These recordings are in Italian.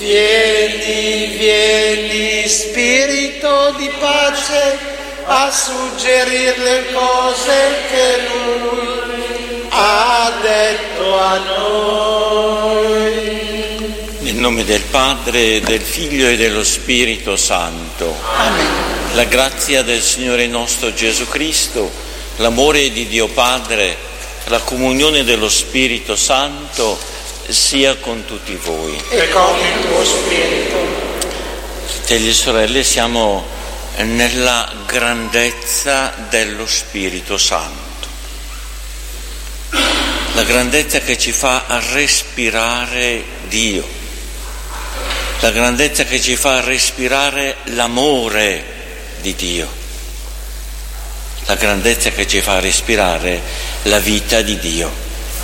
Vieni, vieni, Spirito di pace, a suggerire le cose che Lui ha detto a noi. Nel nome del Padre, del Figlio e dello Spirito Santo. Amen. La grazia del Signore nostro Gesù Cristo, l'amore di Dio Padre, la comunione dello Spirito Santo sia con tutti voi. E con il tuo spirito. Fratelli e sorelle, siamo nella grandezza dello Spirito Santo. La grandezza che ci fa respirare Dio. La grandezza che ci fa respirare l'amore di Dio. La grandezza che ci fa respirare la vita di Dio.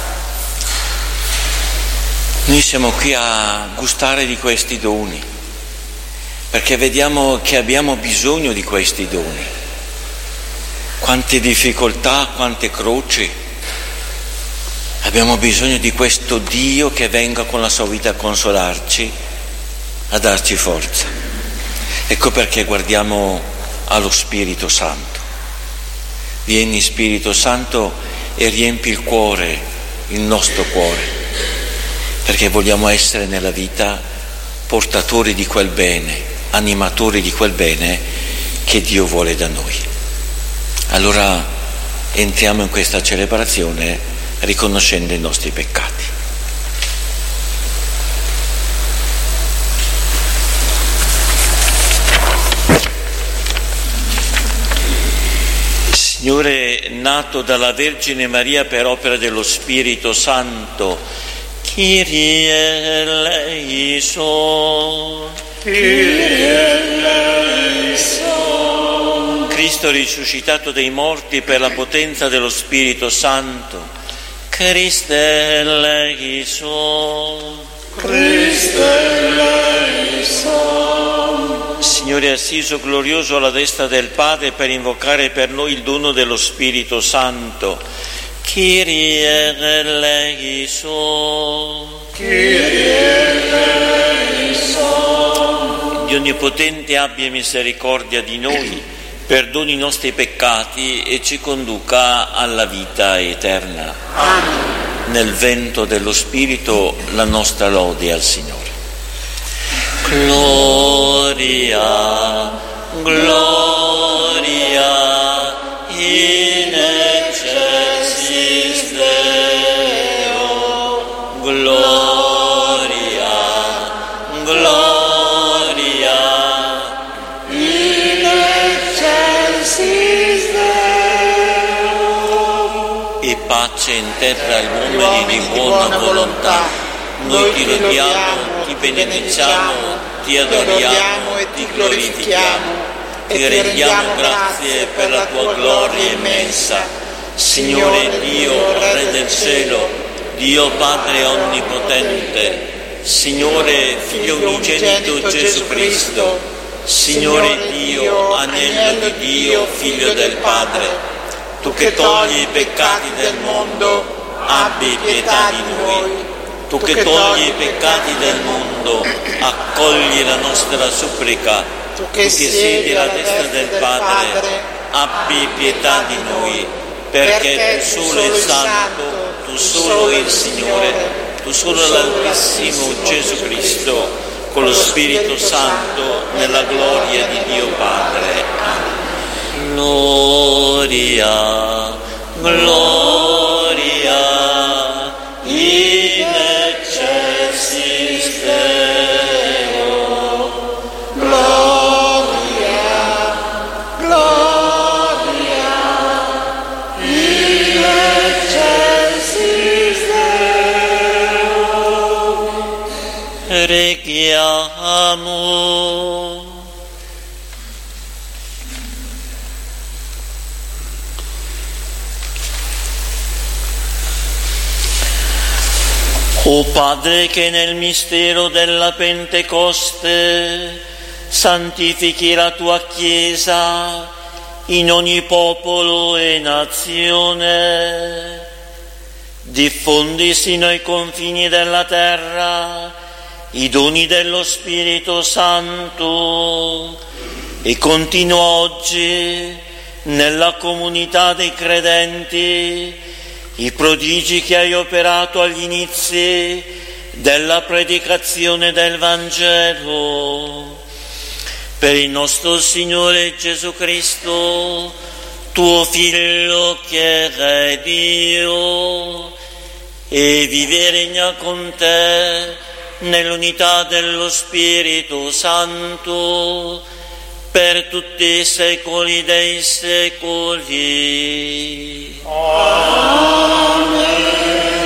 Noi siamo qui a gustare di questi doni, perché vediamo che abbiamo bisogno di questi doni. Quante difficoltà, quante croci. Abbiamo bisogno di questo Dio che venga con la sua vita a consolarci, a darci forza. Ecco perché guardiamo allo Spirito Santo. Vieni Spirito Santo e riempi il cuore, il nostro cuore, perché vogliamo essere nella vita portatori di quel bene, animatori di quel bene che Dio vuole da noi. Allora entriamo in questa celebrazione riconoscendo i nostri peccati. Signore, nato dalla Vergine Maria per opera dello Spirito Santo, Kyrie eleison. Kyrie eleison. Cristo risuscitato dai morti per la potenza dello Spirito Santo, Christe eleison. Christe eleison. Signore assiso glorioso alla destra del Padre per invocare per noi il dono dello Spirito Santo, Kyrie eleison. Kyrie eleison. Dio Onnipotente abbia misericordia di noi, perdoni i nostri peccati e ci conduca alla vita eterna. Amen. Nel vento dello Spirito la nostra lode al Signore. Gloria, gloria in excelsis Deo. Gloria, gloria In excelsis Deo. e pace in terra agli uomini di buona volontà. Noi ti lodiamo, ti benediciamo, ti adoriamo e ti glorifichiamo. Ti rendiamo grazie per la tua gloria immensa. Signore Dio, Re del cielo, Dio Padre onnipotente, Signore Figlio unigenito Gesù Cristo, Signore Dio, Agnello di Dio, Figlio del Padre, tu che togli i peccati del mondo, abbi pietà di noi. Tu che togli i peccati del mondo, accogli la nostra supplica. Tu che siedi alla destra del Padre, abbi pietà di noi, perché tu solo il Santo, tu solo il Signore, tu solo l'Altissimo Gesù Cristo, con lo Spirito Santo, nella gloria di Dio Padre. Gloria, gloria, in excelsis Deo. Gloria, gloria, in excelsis Deo. Preghiamo. O Padre, che nel mistero della Pentecoste santifichi la tua Chiesa in ogni popolo e nazione, diffondi sino ai confini della terra i doni dello Spirito Santo e continua oggi nella comunità dei credenti i prodigi che hai operato agli inizi della predicazione del Vangelo. Per il nostro Signore Gesù Cristo, tuo Figlio che è Dio e vive e regna con te nell'unità dello Spirito Santo per tutti i secoli dei secoli. Amen.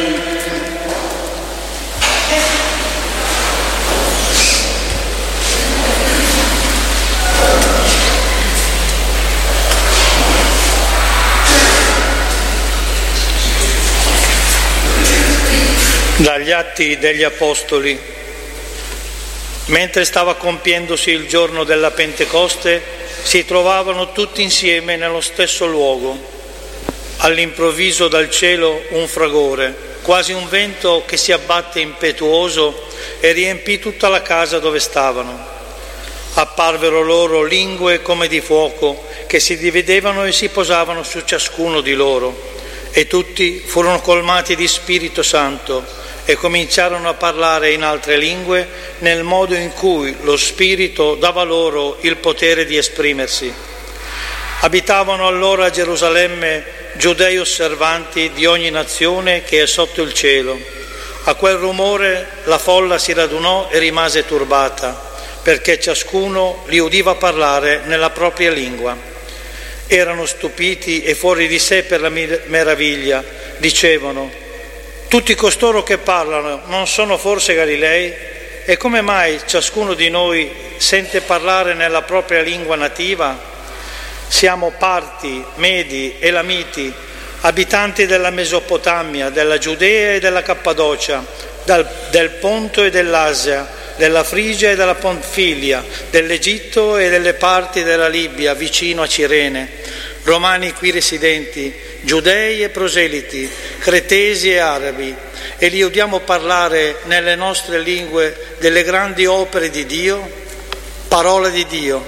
Dagli Atti degli Apostoli. Mentre stava compiendosi il giorno della Pentecoste, si trovavano tutti insieme nello stesso luogo. All'improvviso dal cielo un fragore, quasi un vento che si abbatte impetuoso e riempì tutta la casa dove stavano. Apparvero loro lingue come di fuoco che si dividevano e si posavano su ciascuno di loro, e tutti furono colmati di Spirito Santo e cominciarono a parlare in altre lingue nel modo in cui lo Spirito dava loro il potere di esprimersi. Abitavano allora a Gerusalemme giudei osservanti di ogni nazione che è sotto il cielo. A quel rumore la folla si radunò e rimase turbata, perché ciascuno li udiva parlare nella propria lingua. Erano stupiti e fuori di sé per la meraviglia. Dicevano: tutti costoro che parlano non sono forse Galilei? E come mai ciascuno di noi sente parlare nella propria lingua nativa? Siamo Parti, Medi, Elamiti, abitanti della Mesopotamia, della Giudea e della Cappadocia, del Ponto e dell'Asia, della Frigia e della Panfilia, dell'Egitto e delle parti della Libia vicino a Cirene, romani qui residenti, giudei e proseliti, cretesi e arabi, e li udiamo parlare nelle nostre lingue delle grandi opere di Dio. Parola di Dio.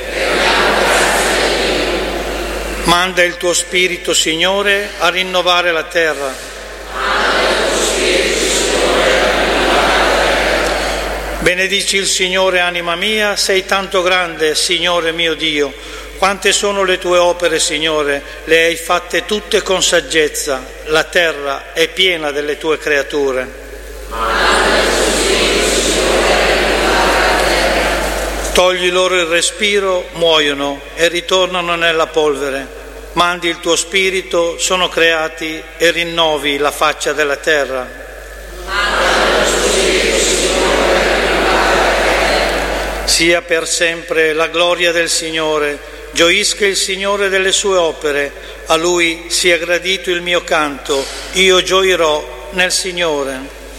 Manda il tuo Spirito, Signore, a rinnovare la terra. Benedici il Signore, anima mia, sei tanto grande, Signore mio Dio. Quante sono le tue opere, Signore, le hai fatte tutte con saggezza, la terra è piena delle tue creature. Togli loro il respiro, muoiono e ritornano nella polvere. Mandi il tuo Spirito, sono creati e rinnovi la faccia della terra. Sia per sempre la gloria del Signore. Gioisca il Signore delle sue opere, a Lui sia gradito il mio canto, io gioirò nel Signore.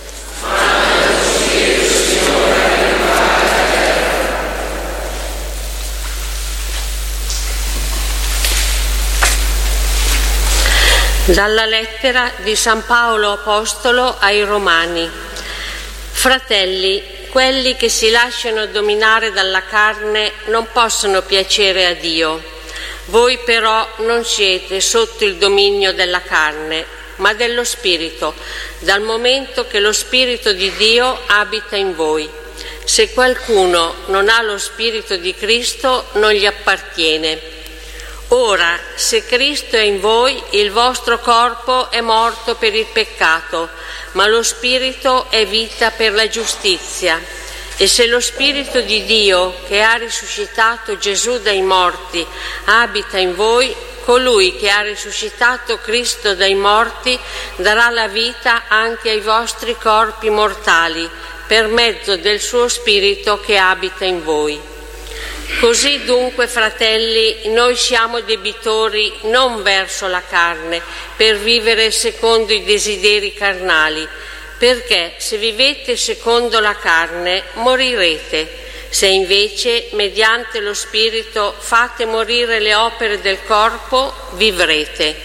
Dalla lettera di San Paolo Apostolo ai Romani. Fratelli, quelli che si lasciano dominare dalla carne non possono piacere a Dio. Voi però non siete sotto il dominio della carne, ma dello Spirito, dal momento che lo Spirito di Dio abita in voi. Se qualcuno non ha lo Spirito di Cristo, non gli appartiene. Ora, se Cristo è in voi, il vostro corpo è morto per il peccato, ma lo Spirito è vita per la giustizia. E se lo Spirito di Dio, che ha risuscitato Gesù dai morti, abita in voi, colui che ha risuscitato Cristo dai morti darà la vita anche ai vostri corpi mortali, per mezzo del suo Spirito che abita in voi. Così dunque, fratelli, noi siamo debitori non verso la carne, per vivere secondo i desideri carnali, perché se vivete secondo la carne morirete, se invece mediante lo Spirito fate morire le opere del corpo vivrete.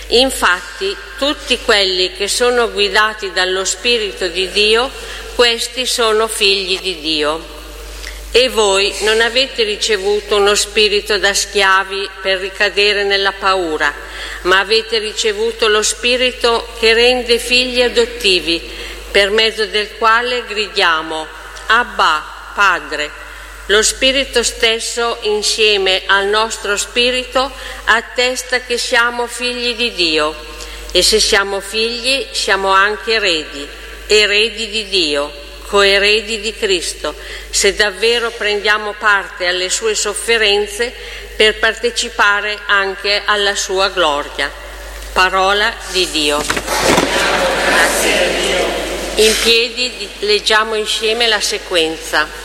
Infatti, tutti quelli che sono guidati dallo Spirito di Dio, questi sono figli di Dio. E voi non avete ricevuto uno spirito da schiavi per ricadere nella paura, ma avete ricevuto lo Spirito che rende figli adottivi, per mezzo del quale gridiamo: Abba, Padre. Lo Spirito stesso, insieme al nostro spirito, attesta che siamo figli di Dio. E se siamo figli, siamo anche eredi di Dio, coeredi di Cristo, se davvero prendiamo parte alle sue sofferenze per partecipare anche alla sua gloria. Parola di Dio. Grazie. In piedi leggiamo insieme la sequenza.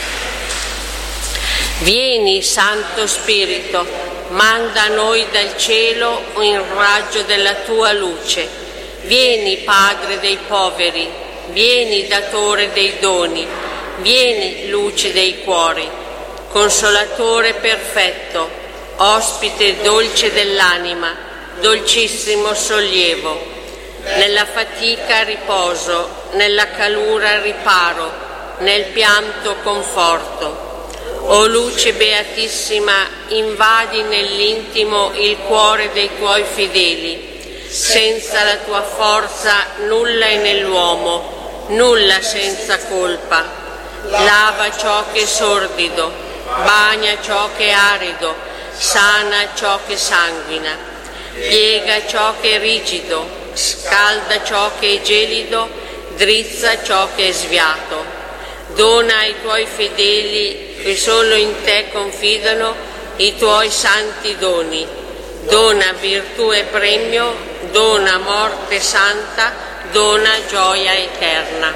Vieni, Santo Spirito, manda a noi dal cielo un raggio della tua luce. Vieni, Padre dei poveri, vieni, datore dei doni, vieni, luce dei cuori, consolatore perfetto, ospite dolce dell'anima, dolcissimo sollievo. Nella fatica riposo, nella calura riparo, nel pianto conforto. O luce beatissima, invadi nell'intimo il cuore dei tuoi fedeli. Senza la tua forza nulla è nell'uomo, nulla senza colpa. Lava ciò che è sordido, bagna ciò che è arido, sana ciò che sanguina. Piega ciò che è rigido, scalda ciò che è gelido, drizza ciò che è sviato. Dona ai tuoi fedeli che solo in te confidano i tuoi santi doni. Dona virtù e premio, dona morte santa, dona gioia eterna.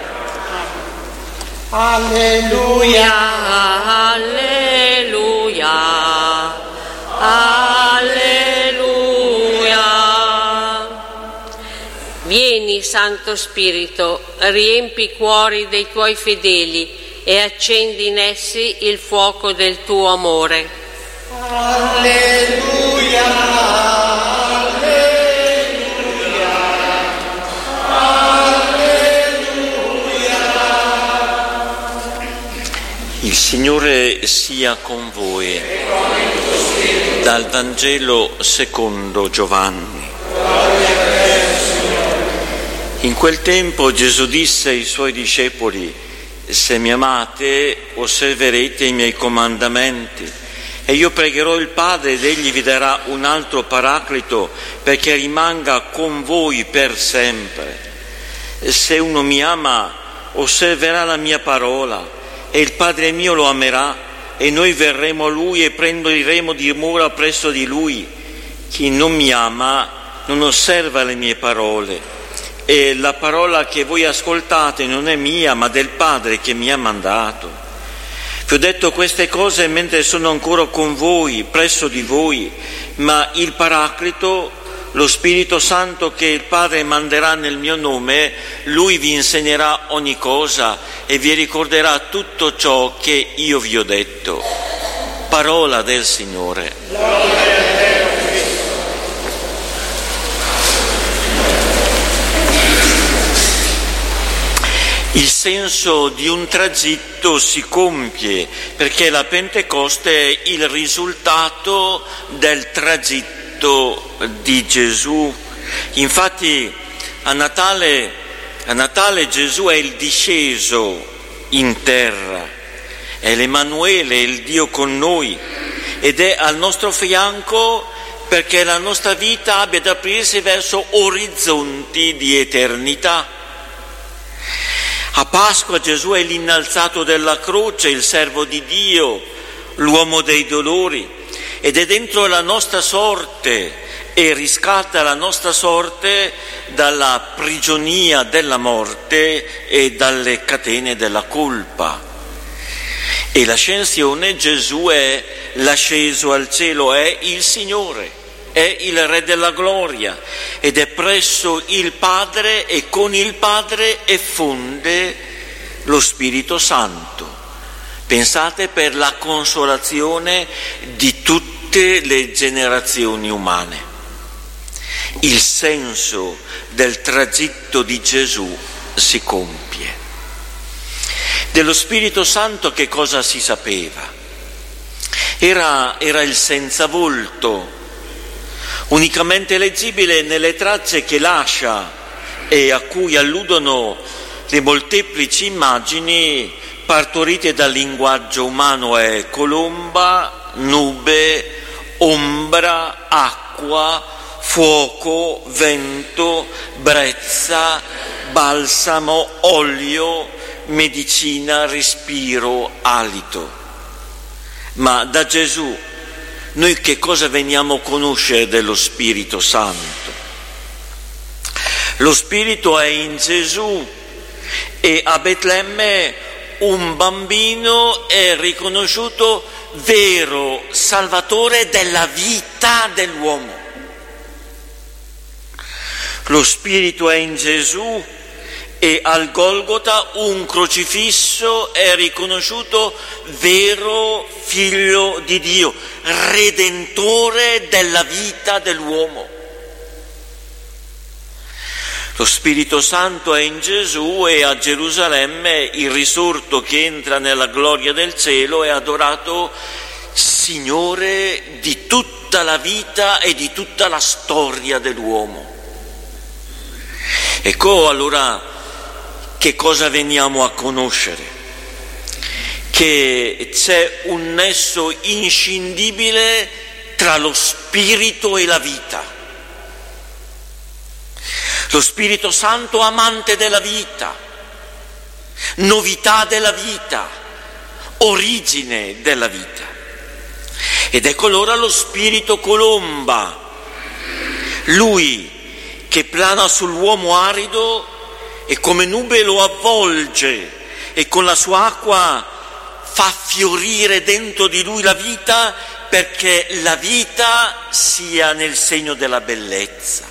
Alleluia, Alleluia, Alleluia. Vieni, Santo Spirito, riempi i cuori dei tuoi fedeli e accendi in essi il fuoco del tuo amore. alleluia, alleluia, alleluia. Il Signore sia con voi. Dal Vangelo secondo Giovanni. In quel tempo Gesù disse ai suoi discepoli: se mi amate, osserverete i miei comandamenti, e io pregherò il Padre ed egli vi darà un altro Paraclito perché rimanga con voi per sempre. Se uno mi ama, osserverà la mia parola, e il Padre mio lo amerà, e noi verremo a lui e prenderemo dimora presso di lui. Chi non mi ama non osserva le mie parole, e la parola che voi ascoltate non è mia, ma del Padre che mi ha mandato. Vi ho detto queste cose mentre sono ancora con voi, presso di voi, ma il Paraclito, lo Spirito Santo che il Padre manderà nel mio nome, lui vi insegnerà ogni cosa e vi ricorderà tutto ciò che io vi ho detto. Parola del Signore. Il senso di un tragitto si compie perché la Pentecoste è il risultato del tragitto di Gesù. Infatti a Natale Gesù è il disceso in terra, è l'Emanuele, il Dio con noi, ed è al nostro fianco perché la nostra vita abbia da aprirsi verso orizzonti di eternità. A Pasqua Gesù è l'innalzato della croce, il servo di Dio, l'uomo dei dolori, ed è dentro la nostra sorte e riscatta la nostra sorte dalla prigionia della morte e dalle catene della colpa. E l'ascensione, Gesù è l'asceso al cielo, è il Signore, è il Re della gloria ed è presso il Padre e con il Padre effonde lo Spirito Santo. Pensate, per la consolazione di tutte le generazioni umane. il senso del tragitto di Gesù si compie. Dello Spirito Santo che cosa si sapeva? Era il senza volto, unicamente leggibile nelle tracce che lascia e a cui alludono le molteplici immagini partorite dal linguaggio umano: è colomba, nube, ombra, acqua, fuoco, vento, brezza, balsamo, olio, medicina, respiro, alito. Ma da Gesù noi che cosa veniamo a conoscere dello Spirito Santo? Lo Spirito è in Gesù e a Betlemme un bambino è riconosciuto vero Salvatore della vita dell'uomo. Lo Spirito è in Gesù e al Golgota un crocifisso è riconosciuto vero Figlio di Dio, Redentore della vita dell'uomo. Lo Spirito Santo è in Gesù e a Gerusalemme il risorto che entra nella gloria del cielo è adorato Signore di tutta la vita e di tutta la storia dell'uomo. Ecco allora che cosa veniamo a conoscere? Che c'è un nesso inscindibile tra lo Spirito e la vita. Lo Spirito Santo amante della vita, novità della vita, origine della vita. Ed ecco allora lo Spirito colomba, lui che plana sull'uomo arido e come nube lo avvolge e con la sua acqua fa fiorire dentro di lui la vita, perché la vita sia nel segno della bellezza.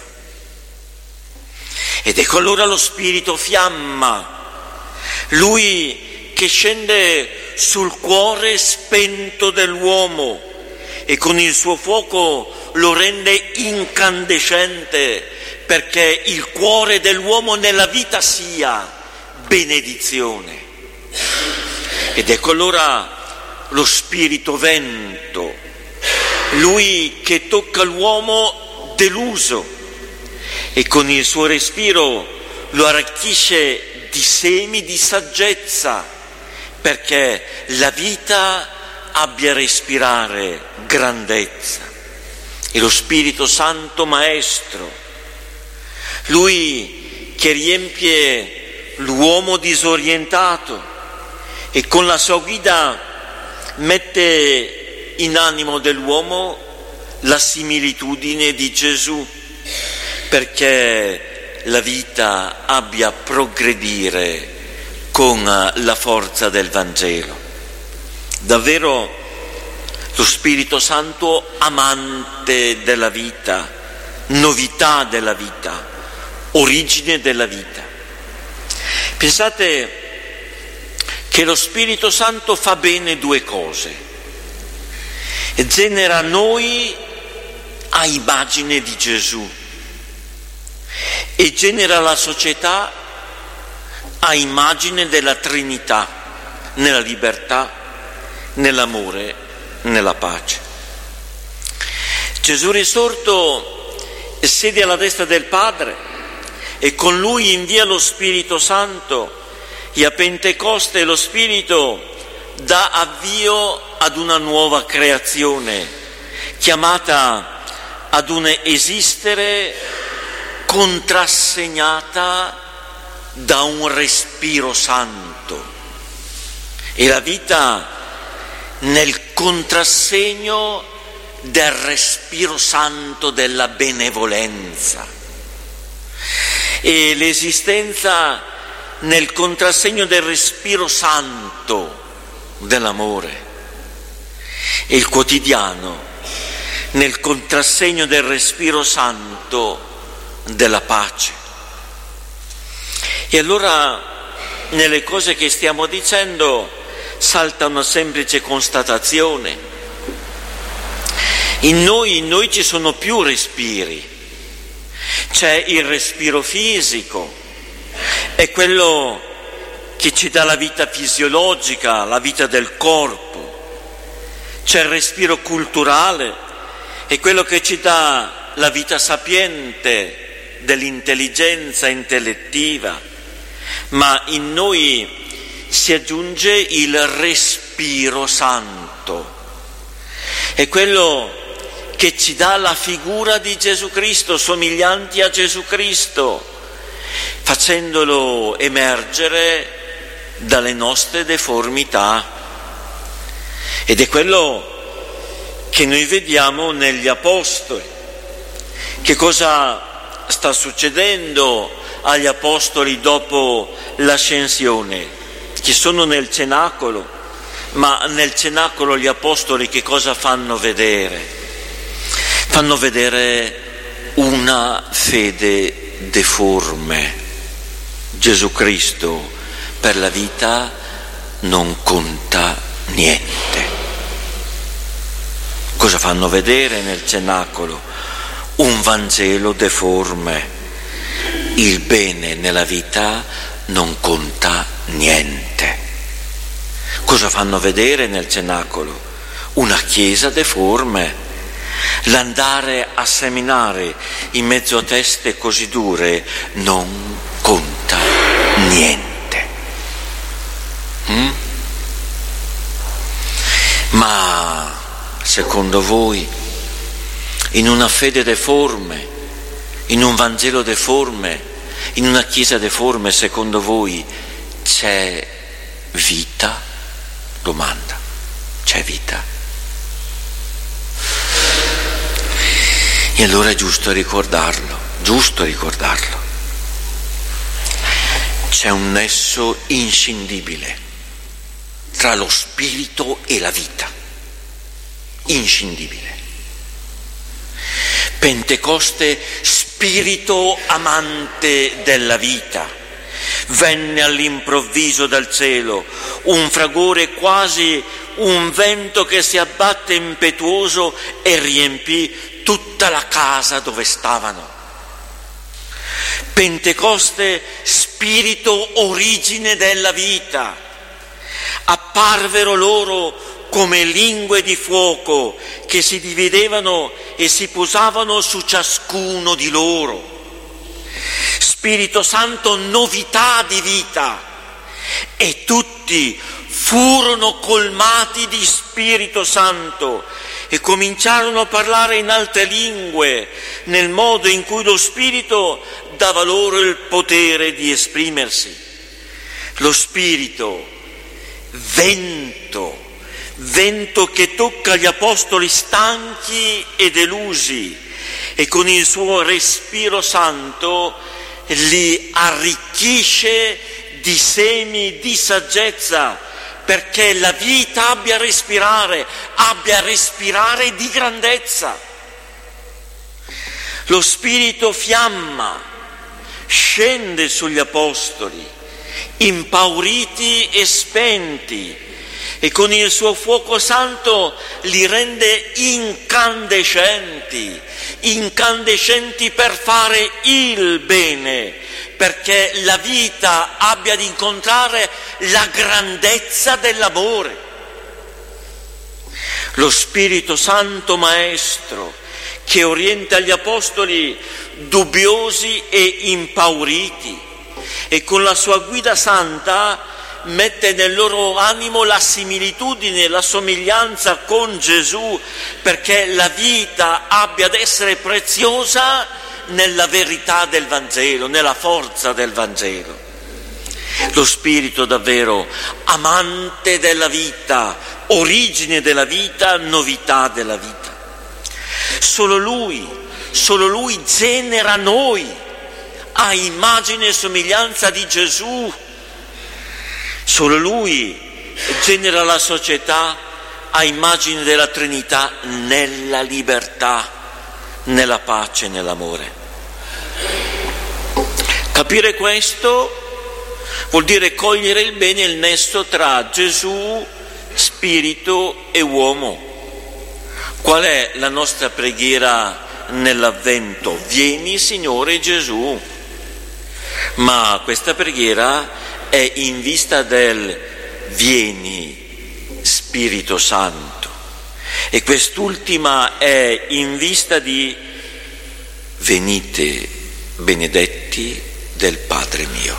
Ed ecco allora lo Spirito fiamma, lui che scende sul cuore spento dell'uomo e con il suo fuoco lo rende incandescente, perché il cuore dell'uomo nella vita sia benedizione. Ed ecco allora lo Spirito vento, lui che tocca l'uomo deluso e con il suo respiro lo arricchisce di semi di saggezza, perché la vita abbia a respirare grandezza. E lo Spirito Santo Maestro, lui che riempie l'uomo disorientato e con la sua guida mette in animo dell'uomo la similitudine di Gesù, perché la vita abbia a progredire con la forza del Vangelo. Davvero lo Spirito Santo amante della vita, novità della vita, origine della vita. Pensate che lo Spirito Santo fa bene due cose: genera noi a immagine di Gesù e genera la società a immagine della Trinità, nella libertà, nell'amore, nella pace. Gesù risorto siede alla destra del Padre e con lui invia lo Spirito Santo, e a Pentecoste lo Spirito dà avvio ad una nuova creazione chiamata ad un esistere contrassegnata da un respiro santo, e la vita nel contrassegno del respiro santo della benevolenza, e l'esistenza nel contrassegno del respiro santo dell'amore, e il quotidiano nel contrassegno del respiro santo della pace. E allora nelle cose che stiamo dicendo salta una semplice constatazione: in noi ci sono più respiri, c'è il respiro fisico, è quello che ci dà la vita fisiologica, la vita del corpo. C'è il respiro culturale, è quello che ci dà la vita sapiente dell'intelligenza intellettiva, ma in noi si aggiunge il respiro santo, è quello che ci dà la figura di Gesù Cristo, somiglianti a Gesù Cristo, facendolo emergere dalle nostre deformità. Ed è quello che noi vediamo negli Apostoli. Che cosa sta succedendo agli Apostoli dopo l'ascensione? Che sono nel cenacolo, ma nel cenacolo gli Apostoli che cosa fanno vedere? Fanno vedere una fede deforme. Gesù Cristo per la vita non conta niente. Cosa fanno vedere nel cenacolo? Un Vangelo deforme. Il bene nella vita non conta niente. Cosa fanno vedere nel cenacolo? Una chiesa deforme. L'andare a seminare in mezzo a teste così dure non conta niente. Ma secondo voi, in una fede deforme, in un Vangelo deforme, in una Chiesa deforme, secondo voi c'è vita? Domanda, c'è vita? E allora è giusto ricordarlo. C'è un nesso inscindibile tra lo spirito e la vita, inscindibile. Pentecoste, spirito amante della vita, venne all'improvviso dal cielo, un fragore, quasi un vento che si abbatte impetuoso e riempì tutta la casa dove stavano. Pentecoste, spirito origine della vita, apparvero loro come lingue di fuoco che si dividevano e si posavano su ciascuno di loro. Spirito Santo, novità di vita, e tutti furono colmati di Spirito Santo e cominciarono a parlare in altre lingue, nel modo in cui lo Spirito dava loro il potere di esprimersi. Lo Spirito, vento che tocca gli apostoli stanchi e delusi, e con il suo respiro santo li arricchisce di semi di saggezza, perché la vita abbia a respirare di grandezza. Lo Spirito fiamma, scende sugli apostoli, impauriti e spenti, e con il suo fuoco santo li rende incandescenti per fare il bene, perché la vita abbia ad incontrare la grandezza dell'amore. Lo Spirito Santo Maestro che orienta gli apostoli dubbiosi e impauriti, e con la sua guida santa mette nel loro animo la similitudine, la somiglianza con Gesù, perché la vita abbia ad essere preziosa nella verità del Vangelo, nella forza del Vangelo. Lo Spirito davvero amante della vita, origine della vita, novità della vita. Solo Lui genera noi a immagine e somiglianza di Gesù. Solo Lui genera la società a immagine della Trinità nella libertà, nella pace, nell'amore. Capire questo vuol dire cogliere il bene il nesso tra Gesù, Spirito e uomo. Qual è la nostra preghiera nell'Avvento: vieni Signore Gesù. Ma questa preghiera è in vista del vieni Spirito Santo, e quest'ultima è in vista di venite benedetti del Padre mio.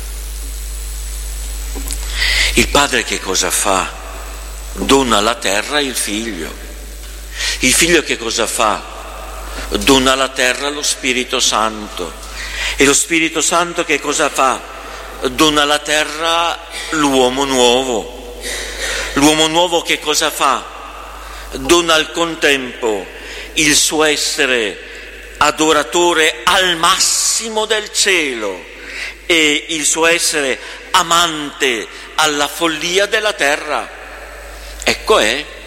Il Padre che cosa fa? Dona alla terra il Figlio. Il Figlio che cosa fa? Dona alla terra lo Spirito Santo. E lo Spirito Santo che cosa fa? Dona alla terra l'uomo nuovo. L'uomo nuovo che cosa fa? Dona al contempo il suo essere adoratore al massimo del cielo e il suo essere amante alla follia della terra. Ecco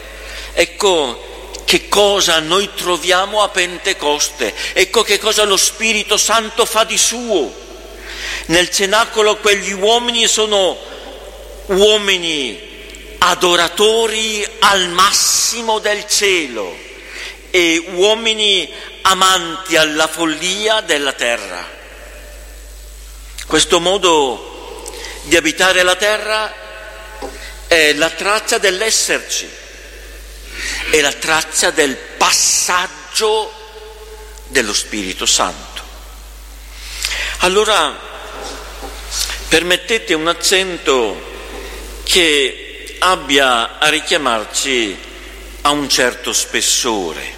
che cosa noi troviamo a Pentecoste, ecco che cosa lo Spirito Santo fa di suo. Nel cenacolo quegli uomini sono uomini adoratori al massimo del cielo e uomini amanti alla follia della terra. Questo modo di abitare la terra è la traccia dell'esserci, è la traccia del passaggio dello Spirito Santo. Allora, permettete un accento che abbia a richiamarci a un certo spessore.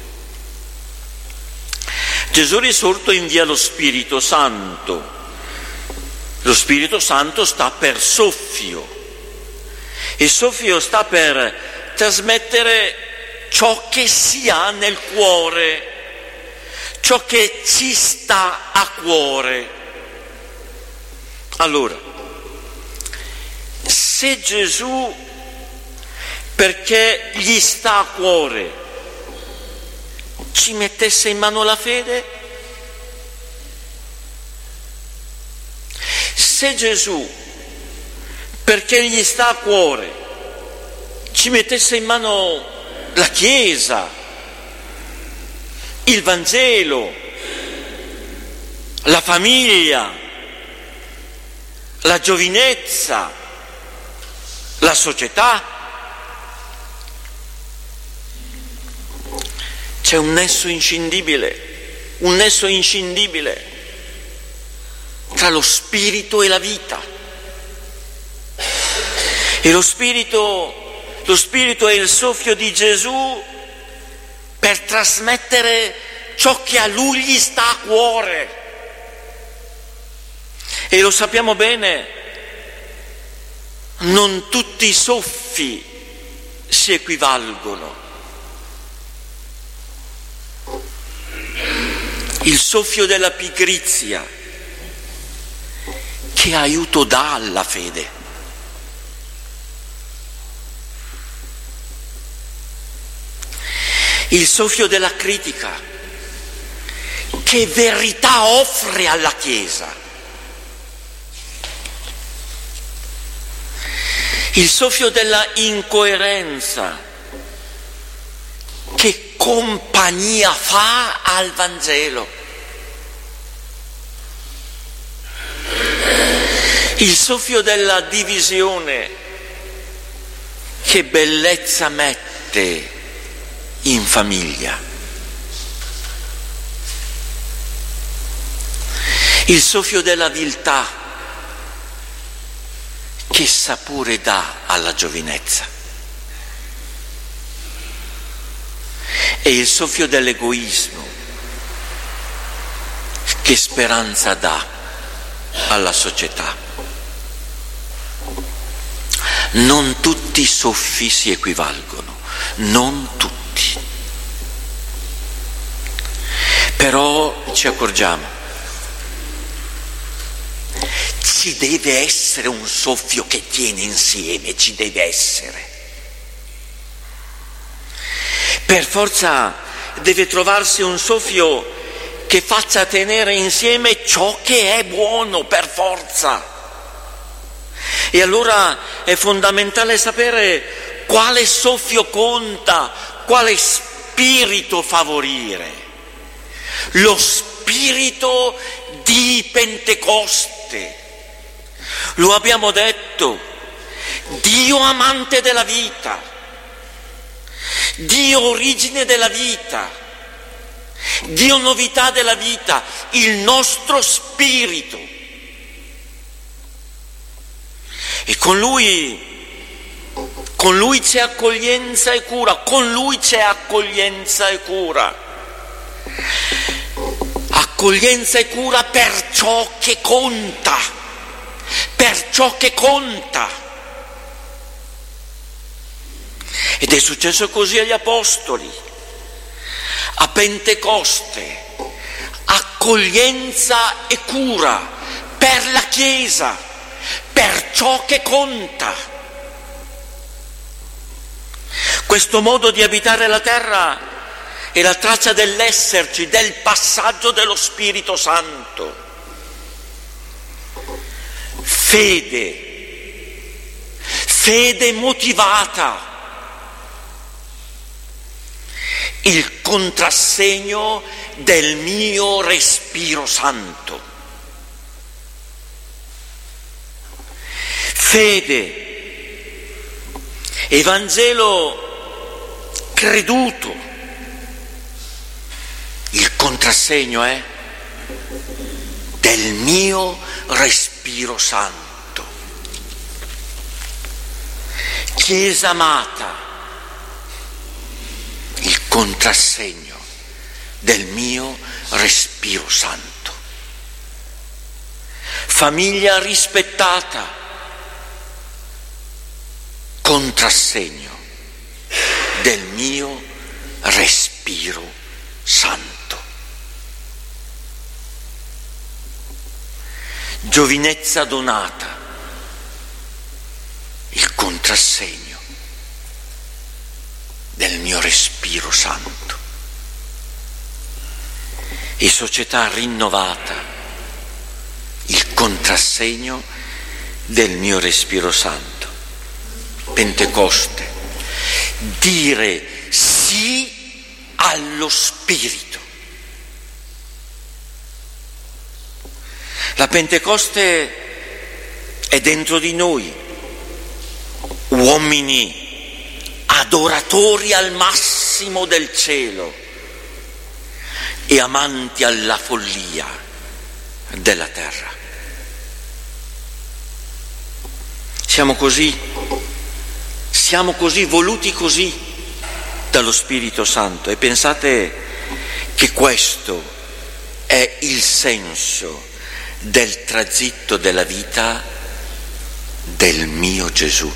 Gesù risorto invia lo Spirito Santo. Lo Spirito Santo sta per soffio. Il soffio sta per trasmettere ciò che si ha nel cuore, ciò che ci sta a cuore. Allora, se Gesù, perché gli sta a cuore, ci mettesse in mano la fede, se Gesù, perché gli sta a cuore, ci mettesse in mano la Chiesa, il Vangelo, la famiglia, la giovinezza, la società, c'è un nesso inscindibile tra lo spirito e la vita. E lo spirito è il soffio di Gesù per trasmettere ciò che a lui gli sta a cuore. E lo sappiamo bene, non tutti i soffi si equivalgono. Il soffio della pigrizia, che aiuto dà alla fede? Il soffio della critica, che verità offre alla Chiesa? Il soffio della incoerenza, che compagnia fa al Vangelo? Il soffio della divisione, che bellezza mette in famiglia? Il soffio della viltà, che sapore dà alla giovinezza? E il soffio dell'egoismo, che speranza dà alla società? Non tutti i soffi si equivalgono, non tutti. Però ci accorgiamo, ci deve essere un soffio che tiene insieme, ci deve essere. Per forza deve trovarsi un soffio che faccia tenere insieme ciò che è buono, per forza. E allora è fondamentale sapere quale soffio conta, quale spirito favorire. lo spirito di Pentecoste. Lo abbiamo detto, Dio amante della vita, Dio origine della vita, Dio novità della vita, il nostro spirito. E con Lui c'è accoglienza e cura, con Lui c'è accoglienza e cura. Accoglienza e cura per ciò che conta, per ciò che conta. Ed è successo così agli Apostoli, a Pentecoste, accoglienza e cura per la Chiesa, per ciò che conta. Questo modo di abitare la terra è la traccia dell'esserci, del passaggio dello Spirito Santo. Fede motivata, il contrassegno del mio respiro santo. Fede, Evangelo creduto, il contrassegno è del mio respiro santo. Chiesa amata, il contrassegno del mio respiro santo. Famiglia rispettata, contrassegno del mio respiro santo. Giovinezza donata, il contrassegno del mio respiro santo. E società rinnovata, il contrassegno del mio respiro santo. Pentecoste, dire sì allo Spirito. La Pentecoste è dentro di noi, uomini adoratori al massimo del cielo e amanti alla follia della terra. Siamo così voluti così dallo Spirito Santo, e pensate che questo è il senso del tragitto della vita del mio Gesù.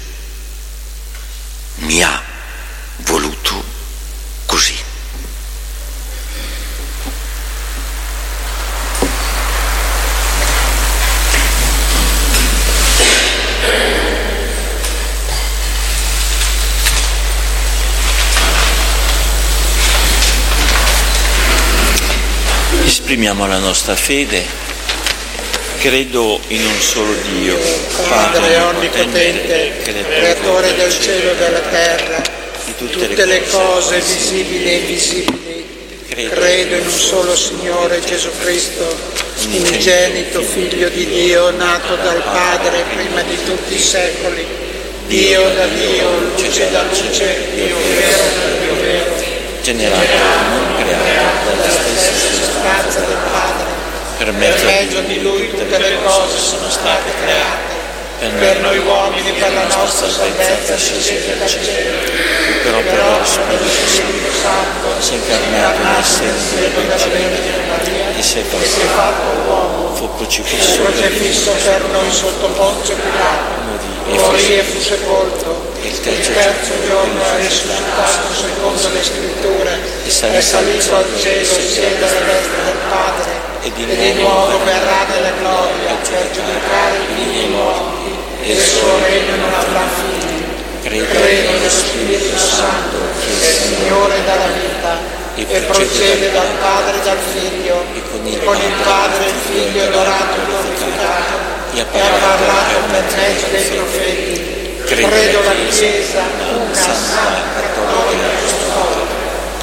Mi ha voluto così. Esprimiamo la nostra fede. Credo in un solo Dio, Padre onnipotente, creatore del cielo e della terra, di tutte le cose visibili e invisibili. Credo in un solo Signore Gesù Cristo, unigenito Figlio di Dio, nato dal Padre prima di tutti i secoli, Dio da Dio, luce da luce, Dio vero da Dio vero, generato, non creato, dalla stessa sostanza del Padre. Per mezzo di Lui tutte le cose sono state create. Per noi uomini, per la nostra salvezza, scese dal cielo. però lo Spirito Santo si è incarnato nel seno della Vergine Maria e si è fatto uomo, fu crocifisso per noi sotto Ponzio Pilato, morì e fu sepolto. Il terzo giorno è risuscitato secondo le Scritture, è salito al cielo, siede alla destra del Padre, e di nuovo verrà nella gloria per giudicare i vivi e i morti, e il suo regno non avrà fine. Credo nello Spirito Santo, che è Signore della vita, e procede dal Padre e dal Figlio, e con il Padre e il Figlio è adorato e glorificato, e ha parlato per mezzo dei profeti. Credo la Chiesa, una santa, cattolica e apostolica,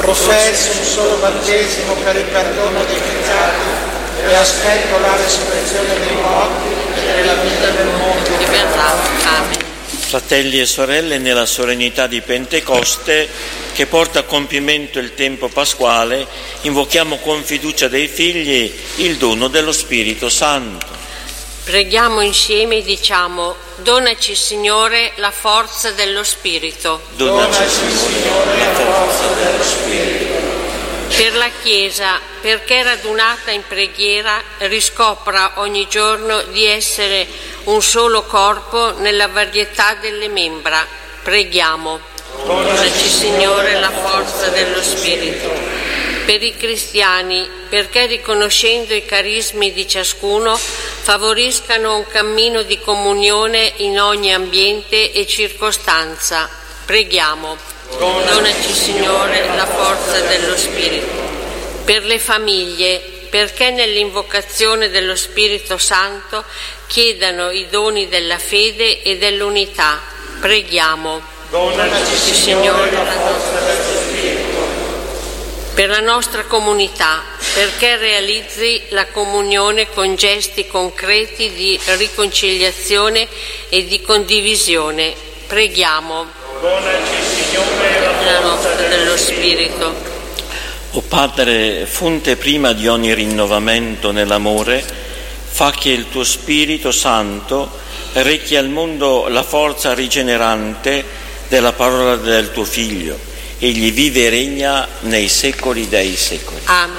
professo un solo battesimo per il perdono dei peccati e aspetto la resurrezione dei morti e la vita del mondo che verrà. Amen. Fratelli e sorelle, nella solennità di Pentecoste, che porta a compimento il tempo pasquale, invochiamo con fiducia dei figli il dono dello Spirito Santo. Preghiamo insieme e diciamo: donaci Signore la forza dello Spirito. Donaci Signore la forza dello Spirito. Per la Chiesa, perché radunata in preghiera, riscopra ogni giorno di essere un solo corpo nella varietà delle membra. Preghiamo. Donaci Signore la forza dello Spirito. Per i cristiani, perché riconoscendo i carismi di ciascuno, favoriscano un cammino di comunione in ogni ambiente e circostanza. Preghiamo. Donaci Signore la forza dello Spirito. Per le famiglie, perché nell'invocazione dello Spirito Santo chiedano i doni della fede e dell'unità. Preghiamo. Donaci Signore la forza dello Spirito. Per la nostra comunità, perché realizzi la comunione con gesti concreti di riconciliazione e di condivisione. Preghiamo. Donaci Signore La forza dello Spirito. O Padre, fonte prima di ogni rinnovamento nell'amore, fa che il tuo Spirito Santo rechi al mondo la forza rigenerante della parola del tuo Figlio. Egli vive e regna nei secoli dei secoli. Amen.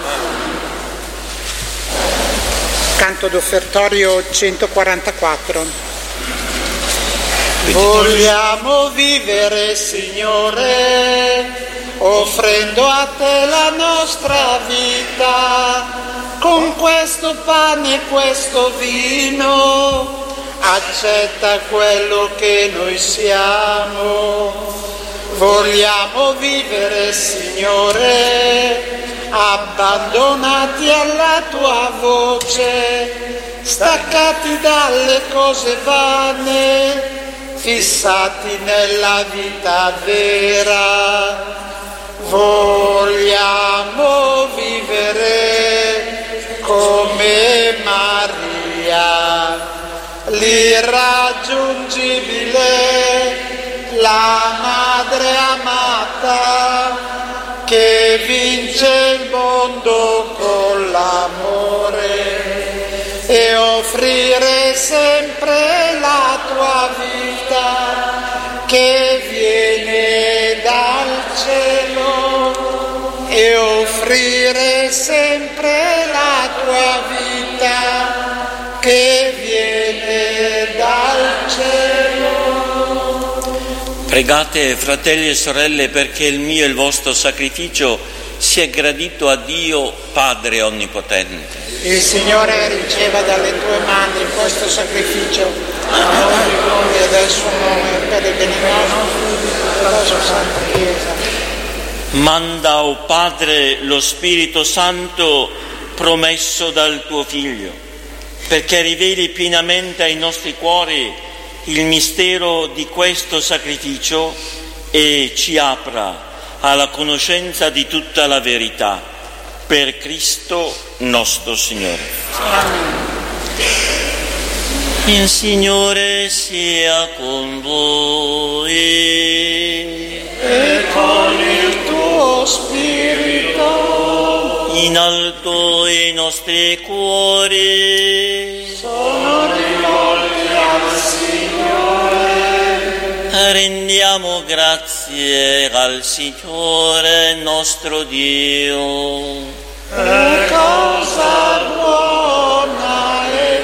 Canto d'offertorio 144. Vogliamo vivere, Signore, offrendo a te la nostra vita, con questo pane e questo vino, accetta quello che noi siamo. Vogliamo vivere, Signore, abbandonati alla tua voce, staccati dalle cose vane, fissati nella vita vera. Vogliamo vivere come Maria, l'irraggiungibile, la madre amata, che vince il mondo con l'amore, e offrire sempre la tua vita che viene dal cielo, e offrire sempre la tua vita che viene dal cielo. Pregate, fratelli e sorelle, perché il mio e il vostro sacrificio sia gradito a Dio Padre Onnipotente. Il Signore riceva dalle tue mani questo sacrificio, a noi di gloria del suo nome, per il bene nostro e della sua Santa Chiesa. Manda, o Padre, lo Spirito Santo promesso dal tuo Figlio, perché riveli pienamente ai nostri cuori il mistero di questo sacrificio e ci apra alla conoscenza di tutta la verità. Per Cristo nostro Signore. Amen. Il Signore sia con voi. E con il tuo spirito. In alto i nostri cuori. Sono rivolti al Signore. Rendiamo grazie al Signore nostro Dio. È cosa buona e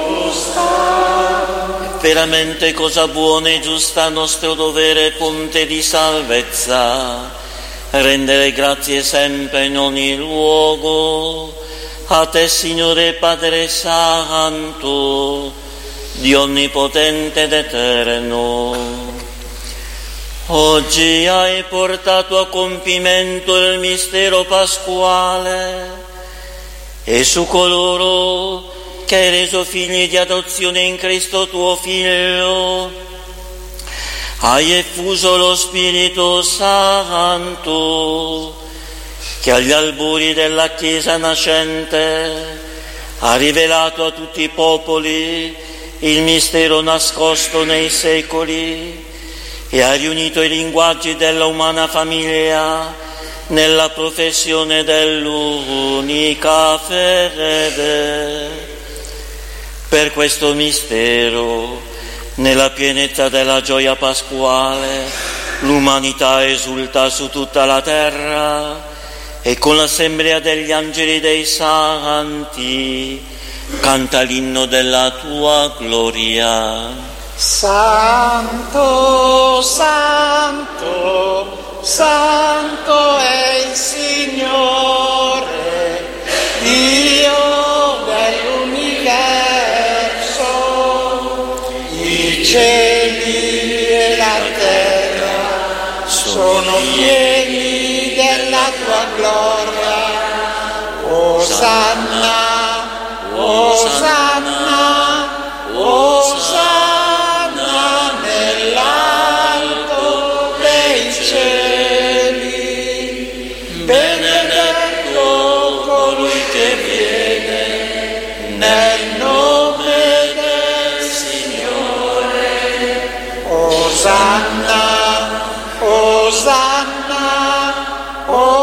giusta. Veramente cosa buona e giusta, nostro dovere, fonte di salvezza. Rendere grazie sempre in ogni luogo a te, Signore Padre Santo, Dio onnipotente ed eterno. Oggi hai portato a compimento il mistero pasquale e su coloro che hai reso figli di adozione in Cristo tuo Figlio hai effuso lo Spirito Santo, che agli albori della Chiesa nascente ha rivelato a tutti i popoli il mistero nascosto nei secoli e ha riunito i linguaggi della umana famiglia nella professione dell'unica fede. Per questo mistero, nella pienezza della gioia pasquale, l'umanità esulta su tutta la terra e con l'assemblea degli angeli e dei santi canta l'inno della tua gloria. Santo, santo, santo è il Signore, Dio dell'universo. I cieli e la terra sono pieni della tua gloria. Osanna, Osanna, Osanna nell'alto dei cieli. Benedetto colui che viene nel nome del Signore. Osanna, Osanna,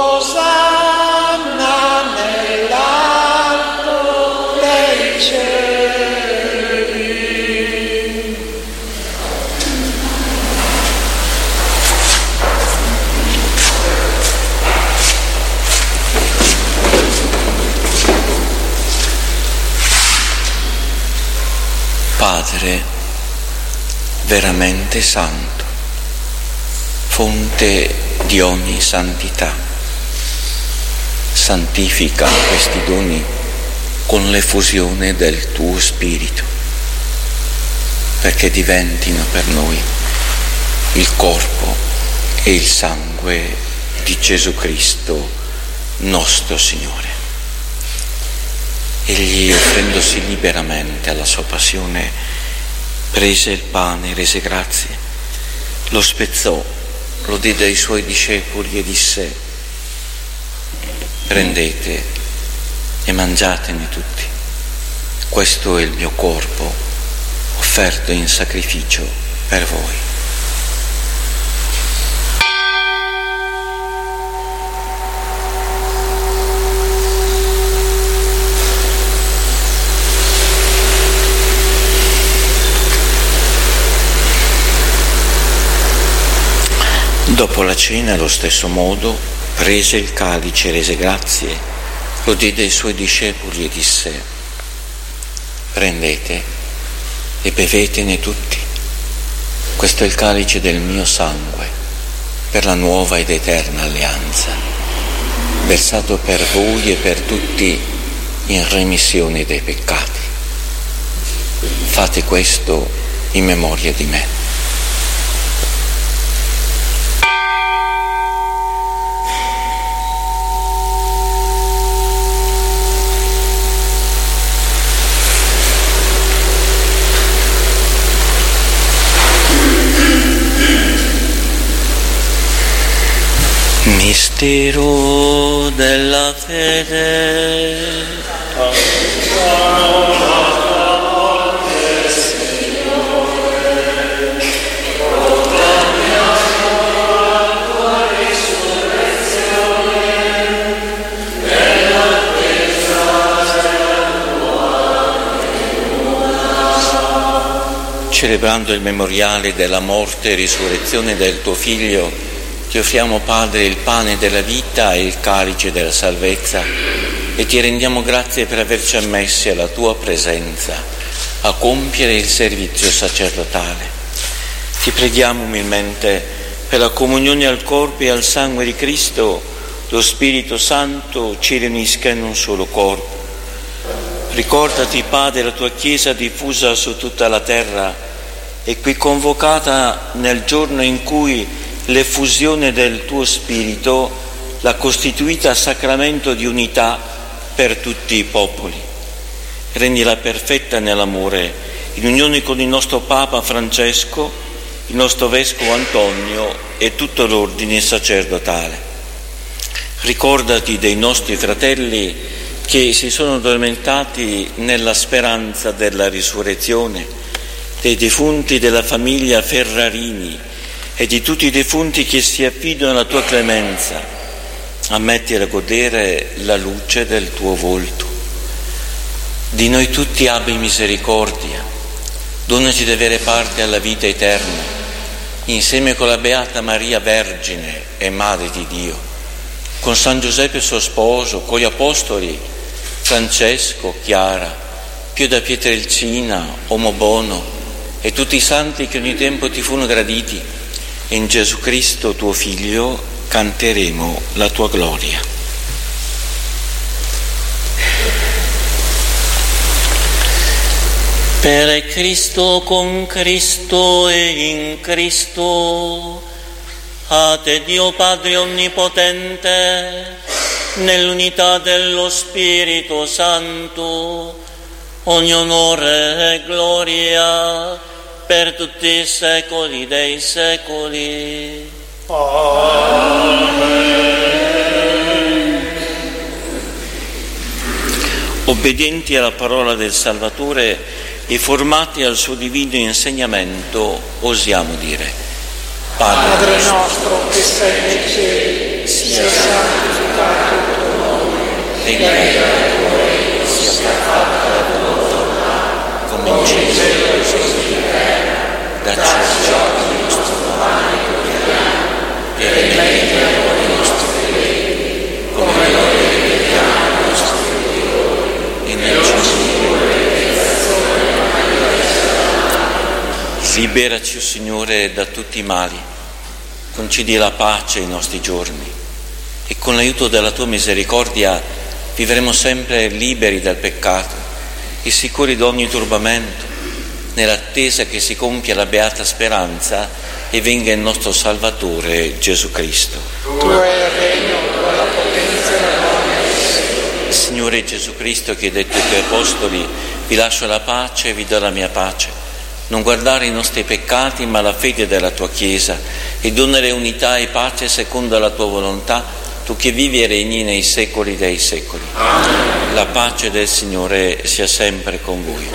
Osanna nell'alto dei cieli. Padre veramente santo, fonte di ogni santità, santifica questi doni con l'effusione del tuo Spirito, perché diventino per noi il corpo e il sangue di Gesù Cristo, nostro Signore. Egli, offrendosi liberamente alla sua passione, prese il pane, rese grazie, lo spezzò, lo diede ai suoi discepoli e disse: prendete e mangiatene tutti, questo è il mio corpo offerto in sacrificio per voi. Dopo la cena, allo stesso modo, prese il calice, rese grazie, lo diede ai suoi discepoli e disse: prendete e bevetene tutti, questo è il calice del mio sangue, per la nuova ed eterna alleanza, versato per voi e per tutti in remissione dei peccati. Fate questo in memoria di me. Mistero della fede. Celebrando il memoriale della morte e risurrezione del tuo Figlio, ti offriamo, Padre, il pane della vita e il calice della salvezza e ti rendiamo grazie per averci ammessi alla tua presenza a compiere il servizio sacerdotale. Ti preghiamo umilmente per la comunione al corpo e al sangue di Cristo, lo Spirito Santo ci riunisca in un solo corpo. Ricordati, Padre, la tua Chiesa diffusa su tutta la terra e qui convocata nel giorno in cui l'effusione del tuo Spirito l'ha costituita sacramento di unità per tutti i popoli. Rendila perfetta nell'amore, in unione con il nostro Papa Francesco, il nostro Vescovo Antonio e tutto l'ordine sacerdotale. Ricordati dei nostri fratelli che si sono addormentati nella speranza della risurrezione, dei defunti della famiglia Ferrarini e di tutti i defunti che si affidano alla tua clemenza. Ammettili a godere la luce del tuo volto. Di noi tutti abbi misericordia, donaci di avere parte alla vita eterna, insieme con la Beata Maria Vergine e Madre di Dio, con San Giuseppe suo sposo, con gli Apostoli Francesco, Chiara, Pio da Pietrelcina, Omo Bono e tutti i santi che ogni tempo ti furono graditi. In Gesù Cristo tuo Figlio canteremo la tua gloria. Per Cristo, con Cristo e in Cristo, a te Dio Padre Onnipotente, nell'unità dello Spirito Santo, ogni onore e gloria per tutti i secoli dei secoli. Amen. Obbedienti alla parola del Salvatore e formati al suo divino insegnamento, osiamo dire: Padre nostro che sei nei cieli, sia santificato il tuo nome, venga il tuo regno, sia fatta la tua volontà, come in cielo e così in terra. Dacci oggi il nostro pane quotidiano e rimetti a noi i nostri debiti, come noi rimettiamo ai nostri debitori, e non ci indurre in tentazione, ma liberaci, o Signore, da tutti i mali, concedi la pace ai nostri giorni e con l'aiuto della tua misericordia vivremo sempre liberi dal peccato e sicuri di ogni turbamento, nell'attesa che si compia la beata speranza e venga il nostro Salvatore Gesù Cristo. Tuo è il regno, tua la potenza e la gloria. Signore Gesù Cristo, che hai detto ai tuoi apostoli: vi lascio la pace e vi do la mia pace. Non guardare i nostri peccati, ma la fede della tua Chiesa, e donare unità e pace secondo la tua volontà, tu che vivi e regni nei secoli dei secoli. Amen. La pace del Signore sia sempre con voi.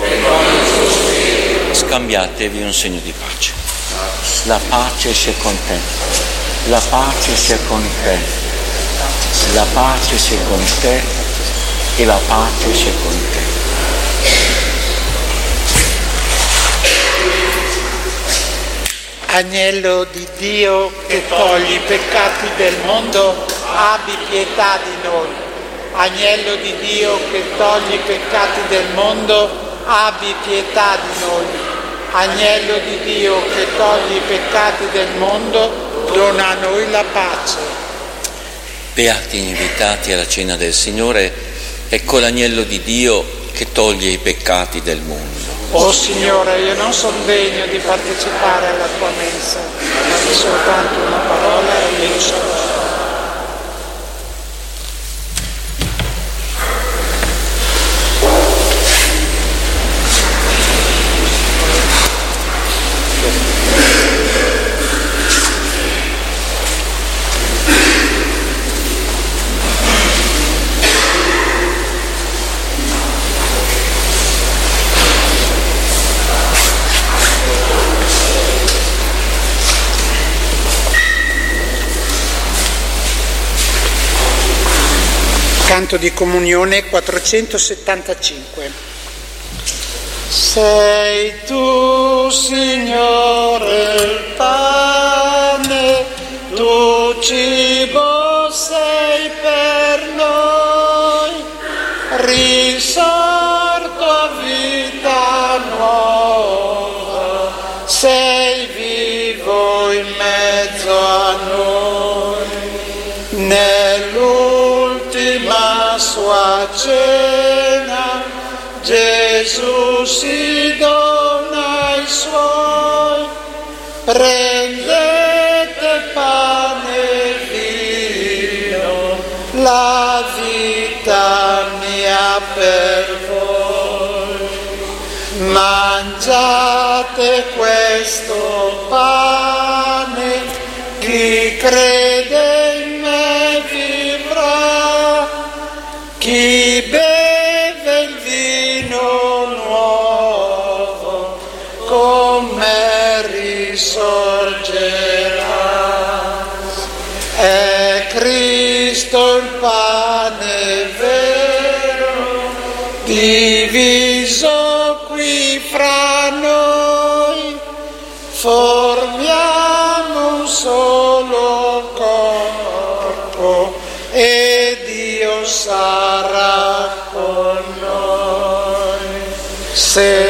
Scambiatevi un segno di pace. La pace sia con te. La pace sia con te. La pace sia con te e la pace sia con te. Agnello di Dio che togli i peccati del mondo, abbi pietà di noi. Agnello di Dio che togli i peccati del mondo, abbi pietà di noi. Agnello di Dio che togli i peccati del mondo, dona a noi la pace. Beati invitati alla cena del Signore, ecco l'agnello di Dio che toglie i peccati del mondo. Oh Signore, io non sono degno di partecipare alla tua mensa, ma di soltanto una parola e io sarò. Canto di comunione 475. Sei tu, Signore, il pane, tu cibo sei per noi, risorto a vita nuova, sei vivo in mezzo a noi. Nell'ultima sua cena Gesù si dona ai suoi, prendete pane e vino, la vita mia per voi, mangiate questo pane, chi crede in me vivrà. sorgerà. È Cristo il pane vero, diviso qui fra noi, formiamo un solo corpo e Dio sarà con noi. Se